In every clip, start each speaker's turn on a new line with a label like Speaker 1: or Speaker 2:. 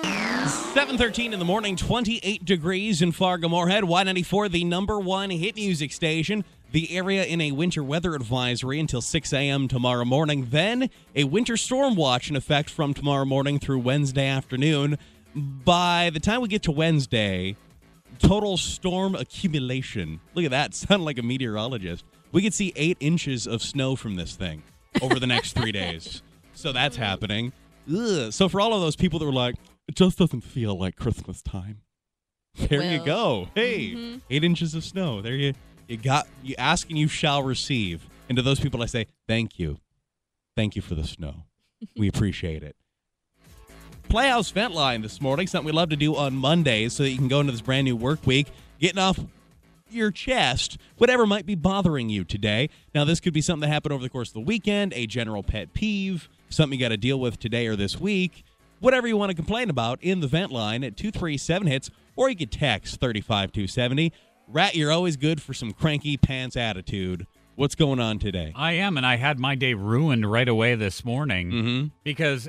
Speaker 1: 7:13 in the morning, 28 degrees in Fargo-Moorhead. Y94, the number one hit music station. The area in a winter weather advisory until 6 a.m. tomorrow morning. Then a winter storm watch in effect from tomorrow morning through Wednesday afternoon. By the time we get to Wednesday, total storm accumulation. Look at that. Sound like a meteorologist. We could see 8 inches of snow from this thing over the next 3 days. So that's happening. Ugh. So for all of those people that were like, it just doesn't feel like Christmas time. There you go. Hey, 8 inches of snow. There you ask and you shall receive. And to those people I say, thank you. Thank you for the snow. We appreciate it. Playhouse Vent Line this morning, something we love to do on Mondays so that you can go into this brand new work week, getting off your chest whatever might be bothering you today. Now, this could be something that happened over the course of the weekend, a general pet peeve, something you got to deal with today or this week. Whatever you want to complain about in the vent line at 237-HITS, or you could text 35270. Rat, you're always good for some cranky pants attitude. What's going on today?
Speaker 2: I am, and I had my day ruined right away this morning because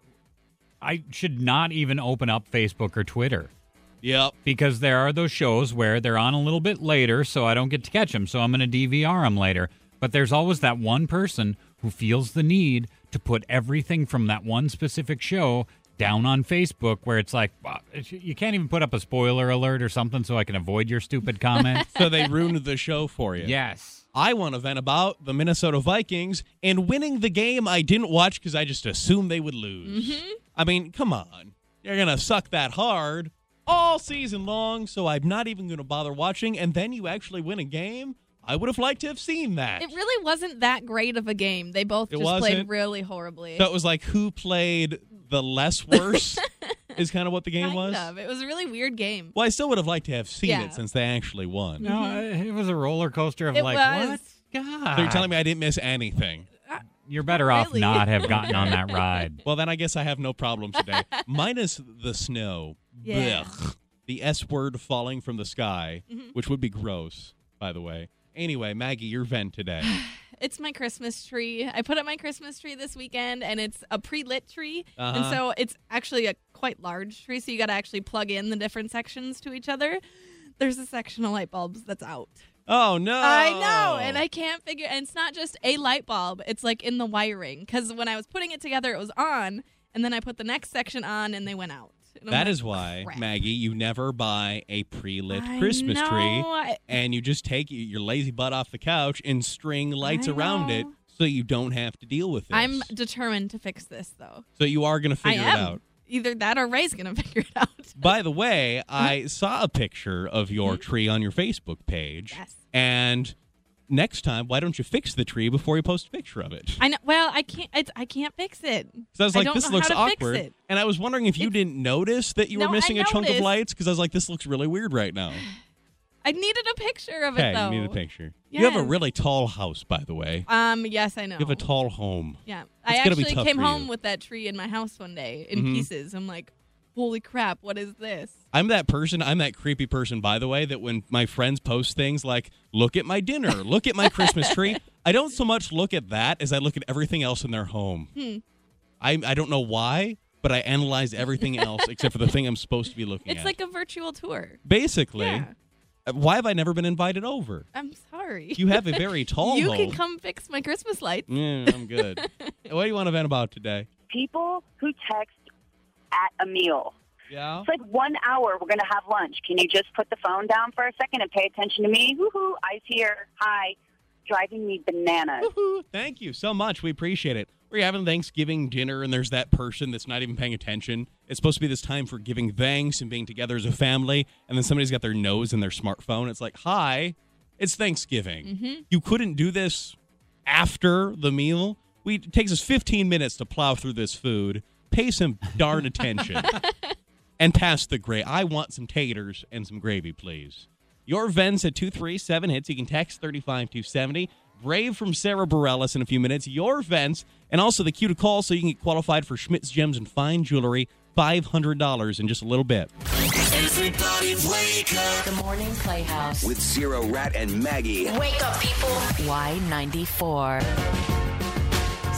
Speaker 2: I should not even open up Facebook or Twitter.
Speaker 1: Yep.
Speaker 2: Because there are those shows where they're on a little bit later, so I don't get to catch them, so I'm going to DVR them later. But there's always that one person who feels the need to put everything from that one specific show down on Facebook, where it's like, wow, you can't even put up a spoiler alert or something so I can avoid your stupid comment.
Speaker 1: So they ruined the show for you.
Speaker 2: Yes.
Speaker 1: I want to vent about the Minnesota Vikings and winning the game I didn't watch because I just assumed they would lose. I mean, come on. You're going to suck that hard all season long, so I'm not even going to bother watching, and then you actually win a game? I would have liked to have seen that.
Speaker 3: It really wasn't that great of a game. They both just played really horribly.
Speaker 1: So it was like who played the less worse is kind of what the game was?
Speaker 3: It was a really weird game.
Speaker 1: Well, I still would have liked to have seen it since they actually won.
Speaker 2: No, it was a roller coaster of what? God.
Speaker 1: So you're telling me I didn't miss anything?
Speaker 2: You're better off not have gotten on that ride.
Speaker 1: Well, then I guess I have no problem today. Minus the snow.
Speaker 3: Yeah.
Speaker 1: Blech. The S word falling from the sky, which would be gross, by the way. Anyway, Maggie, your vent today.
Speaker 3: It's my Christmas tree. I put up my Christmas tree this weekend, and it's a pre-lit tree. And so it's actually a quite large tree, so you got to actually plug in the different sections to each other. There's a section of light bulbs that's out.
Speaker 1: Oh, no.
Speaker 3: I know, and I can't figure, and it's not just a light bulb. It's like in the wiring, because when I was putting it together, it was on, and then I put the next section on, and they went out.
Speaker 1: That is why,
Speaker 3: crap.
Speaker 1: Maggie, you never buy a pre-lit Christmas tree, and you just take your lazy butt off the couch and string lights around it so you don't have to deal with this.
Speaker 3: I'm determined to fix this, though.
Speaker 1: So you are going to figure it out.
Speaker 3: Either that or Ray's going to figure it out.
Speaker 1: By the way, I saw a picture of your tree on your Facebook page.
Speaker 3: Yes.
Speaker 1: And next time, why don't you fix the tree before you post a picture of it?
Speaker 3: I know. Well, I can't. I can't fix it.
Speaker 1: So I was like, this looks awkward.
Speaker 3: Fix it.
Speaker 1: And I was wondering if you didn't notice that you were missing a chunk of lights, because I was like, this looks really weird right now.
Speaker 3: I needed a picture of it, though.
Speaker 1: You need a picture.
Speaker 3: Yes.
Speaker 1: You have a really tall house, by the way.
Speaker 3: Yes, I know.
Speaker 1: You have a tall home.
Speaker 3: Yeah.
Speaker 1: It's
Speaker 3: I
Speaker 1: gonna be
Speaker 3: actually
Speaker 1: tough
Speaker 3: came
Speaker 1: for
Speaker 3: home
Speaker 1: you.
Speaker 3: with that tree in my house one day in pieces. I'm like, holy crap, what is this?
Speaker 1: I'm that creepy person, by the way, that when my friends post things like, look at my dinner, look at my Christmas tree, I don't so much look at that as I look at everything else in their home. I don't know why, but I analyze everything else except for the thing I'm supposed to be looking at.
Speaker 3: It's like a virtual tour.
Speaker 1: Basically.
Speaker 3: Yeah.
Speaker 1: Why have I never been invited over?
Speaker 3: I'm sorry.
Speaker 1: You have a very tall home.
Speaker 3: You can come fix my Christmas lights.
Speaker 1: Yeah, I'm good. What do you want to vent about today?
Speaker 4: People who text at a meal.
Speaker 1: Yeah?
Speaker 4: It's like 1 hour, we're going to have lunch. Can you just put the phone down for a second and pay attention to me? Woohoo, eyes here. Hi. Driving me bananas.
Speaker 1: Woohoo. Thank you so much. We appreciate it. We're having Thanksgiving dinner, and there's that person that's not even paying attention. It's supposed to be this time for giving thanks and being together as a family, and then somebody's got their nose in their smartphone. It's like, hi, it's Thanksgiving. You couldn't do this after the meal? It takes us 15 minutes to plow through this food. Pay some darn attention. And pass the gravy. I want some taters and some gravy, please. Your vents at 237-HITS. You can text 35270. Brave from Sarah Bareilles in a few minutes. Your vents, and also the cue to call so you can get qualified for Schmidt's Gems and Fine Jewelry. $500 in just a little bit.
Speaker 5: Everybody wake up.
Speaker 6: The Morning Playhouse.
Speaker 5: With Zero, Rat, and Maggie.
Speaker 6: Wake up, people. Y94.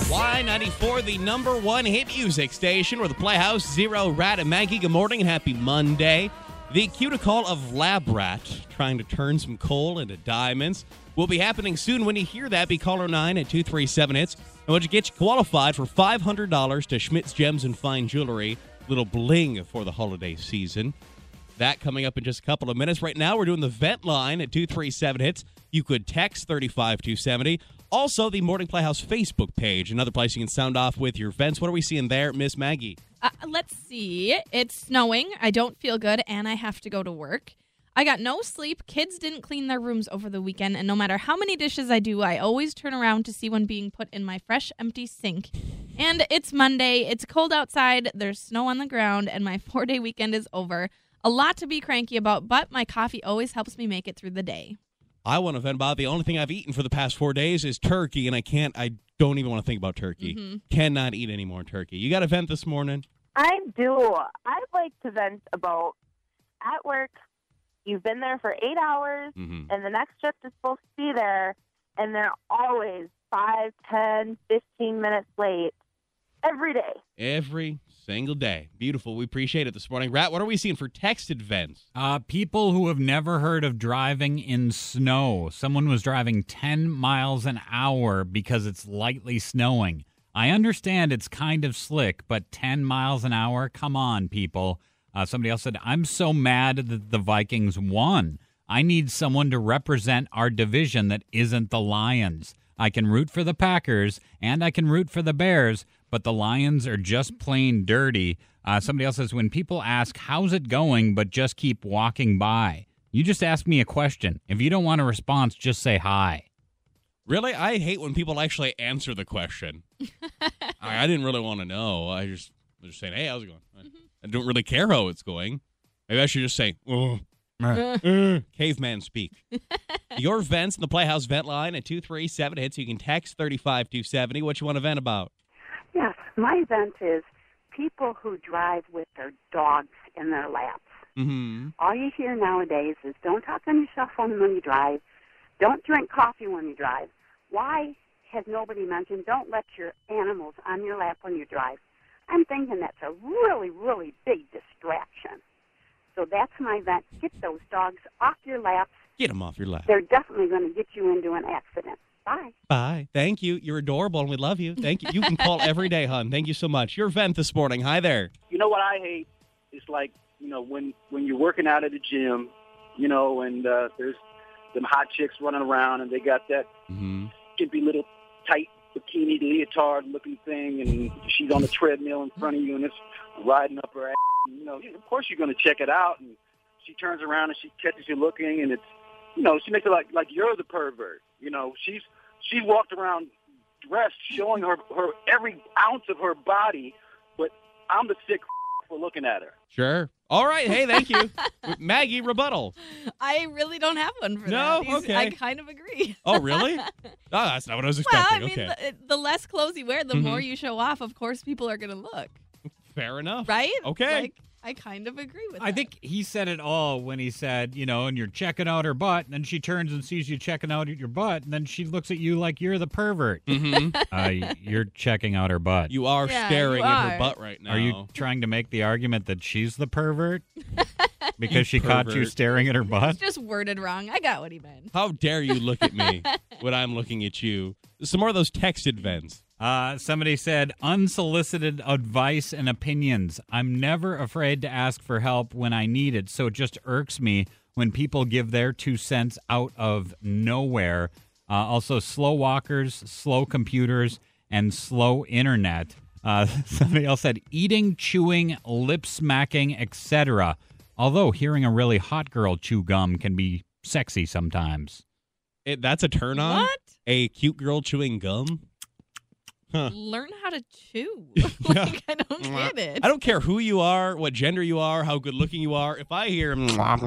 Speaker 1: Y94, the number one hit music station, where the Playhouse, Zero, Rat, and Maggie. Good morning and happy Monday. The cuticle of Lab Rat, trying to turn some coal into diamonds, will be happening soon. When you hear that, be caller 9 at 237-HITS. And we'll get you qualified for $500 to Schmidt's Gems and Fine Jewelry. Little bling for the holiday season. That coming up in just a couple of minutes. Right now, we're doing the vent line at 237-HITS. You could text 35270. Also, the Morning Playhouse Facebook page, another place you can sound off with your vents. What are we seeing there, Miss Maggie?
Speaker 3: Let's see. It's snowing. I don't feel good, and I have to go to work. I got no sleep. Kids didn't clean their rooms over the weekend, and no matter how many dishes I do, I always turn around to see one being put in my fresh, empty sink. And it's Monday. It's cold outside. There's snow on the ground, and my 4-day weekend is over. A lot to be cranky about, but my coffee always helps me make it through the day.
Speaker 1: I want to vent about the only thing I've eaten for the past 4 days is turkey, and I don't even want to think about turkey.
Speaker 3: Mm-hmm.
Speaker 1: Cannot eat any more turkey. You got a vent this morning?
Speaker 6: I do. I'd like to vent about at work. You've been there for 8 hours, and the next shift is supposed to be there, and they're always 5, 10, 15 minutes late every day.
Speaker 1: Every single day. Beautiful. We appreciate it this morning. Rat, what are we seeing for texted vents?
Speaker 2: People who have never heard of driving in snow. Someone was driving 10 miles an hour because it's lightly snowing. I understand it's kind of slick, but 10 miles an hour? Come on, people. Somebody else said, I'm so mad that the Vikings won. I need someone to represent our division that isn't the Lions. I can root for the Packers, and I can root for the Bears, but the Lions are just plain dirty. Somebody else says, when people ask, how's it going, but just keep walking by, you just ask me a question. If you don't want a response, just say hi.
Speaker 1: Really? I hate when people actually answer the question. I didn't really want to know. I'm just saying, hey, how's it going? I don't really care how it's going. Maybe I should just say, caveman speak. Your vents in the Playhouse vent line at 237-HITS. You can text 35270. What you want to vent about?
Speaker 7: Yes, my vent is people who drive with their dogs in their laps.
Speaker 1: Mm-hmm.
Speaker 7: All you hear nowadays is don't talk on your cell phone when you drive. Don't drink coffee when you drive. Why has nobody mentioned don't let your animals on your lap when you drive? I'm thinking that's a really, really big distraction. So that's my vent. Get those dogs off your laps.
Speaker 1: Get them off your lap.
Speaker 7: They're definitely going to get you into an accident. Bye.
Speaker 1: Bye. Thank you. You're adorable, and we love you. Thank you. You can call every day, hon. Thank you so much. Your vent this morning. Hi there.
Speaker 8: You know what I hate? It's like, when you're working out at the gym, and there's them hot chicks running around, and they got that skimpy little tight bikini leotard looking thing, and she's on the treadmill in front of you, and it's riding up her ass. Of course you're going to check it out, and she turns around and she catches you looking, and it's, she makes it like you're the pervert. She's walked around dressed, showing her every ounce of her body, but I'm the sick for looking at her.
Speaker 1: Sure. All right. Hey, thank you. Maggie, rebuttal.
Speaker 3: I really don't have one for
Speaker 1: that.
Speaker 3: No?
Speaker 1: Okay.
Speaker 3: I kind of agree.
Speaker 1: Oh, really? Oh, that's not what I was expecting.
Speaker 3: Well, I mean,
Speaker 1: okay.
Speaker 3: the less clothes you wear, the more you show off. Of course, people are going to look.
Speaker 1: Fair enough.
Speaker 3: Right?
Speaker 1: Okay.
Speaker 3: I kind of agree with that.
Speaker 2: I think he said it all when he said, and you're checking out her butt, and then she turns and sees you checking out your butt, and then she looks at you like you're the pervert. You're checking out her butt.
Speaker 1: You are staring at her butt right now.
Speaker 2: Are you trying to make the argument that she's the pervert? Because she caught you staring at her butt?
Speaker 3: It's just worded wrong. I got what he meant.
Speaker 1: How dare you look at me when I'm looking at you? Some more of those texted vents.
Speaker 2: Somebody said, unsolicited advice and opinions. I'm never afraid to ask for help when I need it, so it just irks me when people give their 2 cents out of nowhere. Also, slow walkers, slow computers, and slow internet. Somebody else said, eating, chewing, lip smacking, etc. Although hearing a really hot girl chew gum can be sexy sometimes.
Speaker 1: That's a turn on?
Speaker 3: What?
Speaker 1: A cute girl chewing gum? Huh.
Speaker 3: Learn how to chew. I don't get it.
Speaker 1: I don't care who you are, what gender you are, how good looking you are. If I hear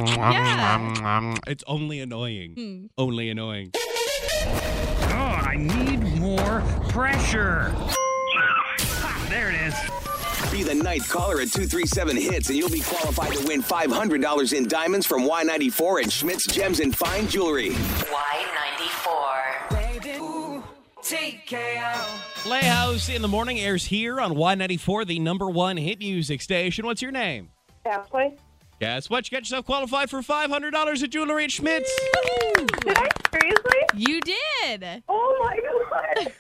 Speaker 1: it's only annoying. Only annoying.
Speaker 2: Oh, I need more pressure. There it is.
Speaker 9: Be the ninth caller at 237-HITS, and you'll be qualified to win $500 in diamonds from Y94 and Schmidt's Gems and Fine Jewelry.
Speaker 5: Y94.
Speaker 1: Playhouse in the Morning airs here on Y94, the number one hit music station. What's your name?
Speaker 6: Ashley.
Speaker 1: Guess what? You got yourself qualified for $500 at Jewelry at Schmitz.
Speaker 6: Did I seriously?
Speaker 3: You did.
Speaker 6: Oh my God.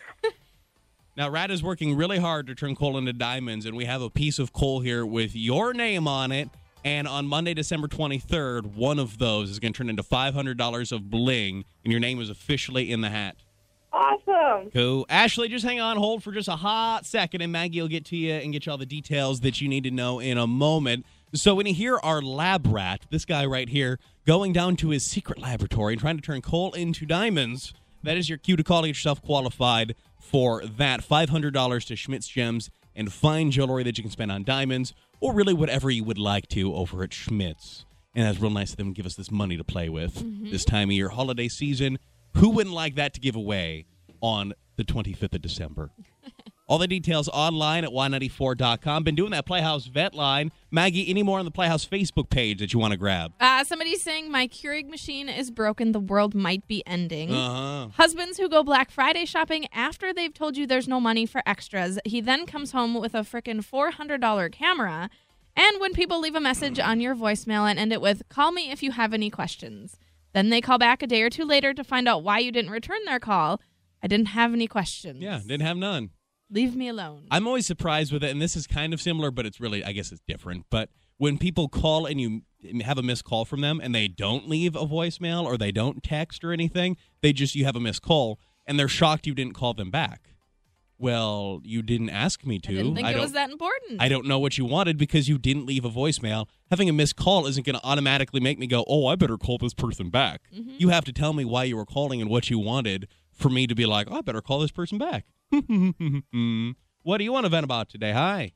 Speaker 1: Now, Rat is working really hard to turn coal into diamonds, and we have a piece of coal here with your name on it. And on Monday, December 23rd, one of those is going to turn into $500 of bling, and your name is officially in the hat.
Speaker 6: Awesome.
Speaker 1: Cool. Ashley, just hang on hold for just a hot second, and Maggie will get to you and get you all the details that you need to know in a moment. So when you hear our lab rat, this guy right here, going down to his secret laboratory and trying to turn coal into diamonds, that is your cue to call yourself qualified for that $500 to Schmitz Gems and fine jewelry that you can spend on diamonds or really whatever you would like to over at Schmitz. And that's real nice of them to give us this money to play with this time of year, holiday season. Who wouldn't like that to give away on the 25th of December? All the details online at Y94.com. Been doing that Playhouse vet line. Maggie, any more on the Playhouse Facebook page that you want to grab?
Speaker 3: Somebody's saying my Keurig machine is broken. The world might be ending.
Speaker 1: Uh-huh.
Speaker 3: Husbands who go Black Friday shopping after they've told you there's no money for extras. He then comes home with a frickin' $400 camera. And when people leave a message on your voicemail and end it with, call me if you have any questions. Then they call back a day or two later to find out why you didn't return their call. I didn't have any questions.
Speaker 1: Yeah, didn't have none.
Speaker 3: Leave me alone.
Speaker 1: I'm always surprised with it, and this is kind of similar, but it's really, I guess it's different. But when people call and you have a missed call from them and they don't leave a voicemail or they don't text or anything, you have a missed call, and they're shocked you didn't call them back. Well, you didn't ask me to.
Speaker 3: I didn't think it was that important.
Speaker 1: I don't know what you wanted because you didn't leave a voicemail. Having a missed call isn't going to automatically make me go, oh, I better call this person back. Mm-hmm. You have to tell me why you were calling and what you wanted for me to be like, oh, I better call this person back. What do you want to vent about today? Hi.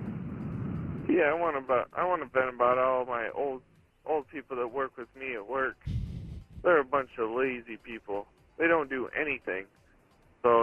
Speaker 10: Yeah, I want to vent about all my old people that work with me at work. They're a bunch of lazy people. They don't do anything. So,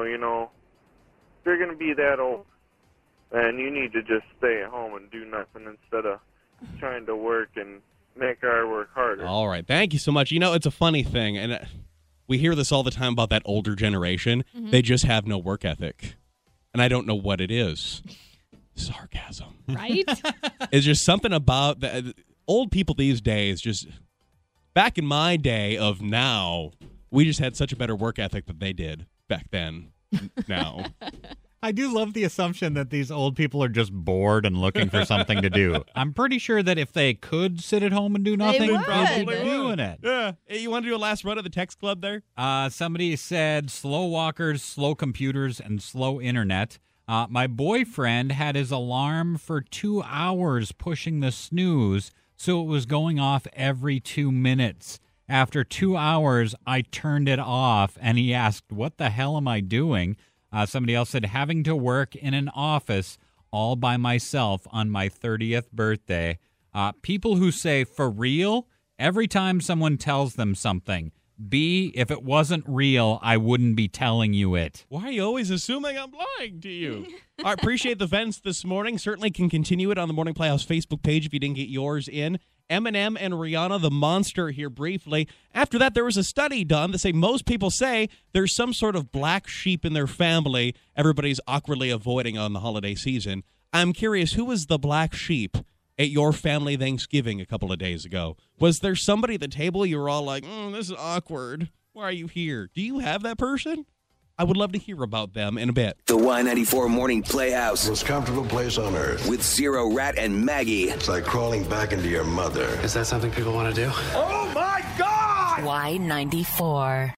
Speaker 10: if you're going to be that old, then you need to just stay at home and do nothing instead of trying to work and make our work harder.
Speaker 1: All right. Thank you so much. It's a funny thing, and we hear this all the time about that older generation. Mm-hmm. They just have no work ethic, and I don't know what it is. Sarcasm.
Speaker 3: Right?
Speaker 1: It's just something about the old people these days. Just back in my day of now, we just had such a better work ethic than they did back then. Now.
Speaker 2: I do love the assumption that these old people are just bored and looking for something to do. I'm pretty sure that if they could sit at home and do nothing, they'd be doing it.
Speaker 1: Yeah. Hey, you want to do a last run of the text club there?
Speaker 2: Somebody said slow walkers, slow computers, and slow internet. My boyfriend had his alarm for 2 hours pushing the snooze, so it was going off every 2 minutes. After 2 hours, I turned it off, and he asked, what the hell am I doing? Somebody else said, having to work in an office all by myself on my 30th birthday. People who say, for real, every time someone tells them something. B, if it wasn't real, I wouldn't be telling you it.
Speaker 1: Why are you always assuming I'm lying to you? I appreciate the vents this morning. Certainly can continue it on the Morning Playhouse Facebook page if you didn't get yours in. Eminem and Rihanna, the monster, here briefly. After that, there was a study done that most people say there's some sort of black sheep in their family everybody's awkwardly avoiding on the holiday season. I'm curious, who was the black sheep at your family Thanksgiving a couple of days ago? Was there somebody at the table you were all like, this is awkward. Why are you here? Do you have that person? I would love to hear about them in a bit.
Speaker 9: The Y94 Morning Playhouse.
Speaker 11: Most comfortable place on earth.
Speaker 9: With Zero, Rat, and Maggie.
Speaker 11: It's like crawling back into your mother.
Speaker 12: Is that something people want to do?
Speaker 11: Oh, my God!
Speaker 13: Y94.